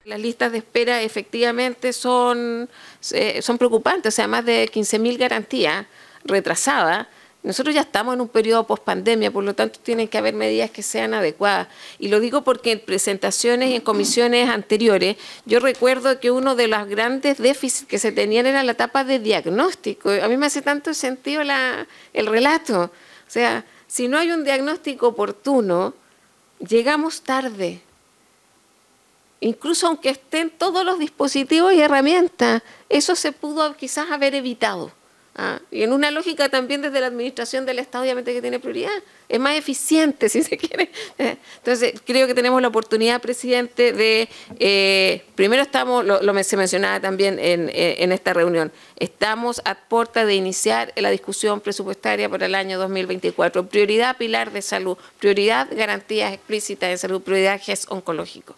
Las listas de espera efectivamente son preocupantes, o sea, más de 15.000 garantías retrasadas. Nosotros ya estamos en un periodo post-pandemia, por lo tanto tienen que haber medidas que sean adecuadas. Y lo digo porque en presentaciones y en comisiones anteriores, yo recuerdo que uno de los grandes déficits que se tenían era la etapa de diagnóstico. A mí me hace tanto sentido el relato. O sea, si no hay un diagnóstico oportuno, llegamos tarde. Incluso aunque estén todos los dispositivos y herramientas, eso se pudo quizás haber evitado. Y en una lógica también desde la administración del Estado, obviamente que tiene prioridad, es más eficiente si se quiere. Entonces creo que tenemos la oportunidad, presidente, de, primero estamos, se mencionaba también en esta reunión, estamos a puerta de iniciar la discusión presupuestaria para el año 2024. Prioridad pilar de salud, prioridad garantías explícitas de salud, prioridad GES oncológico.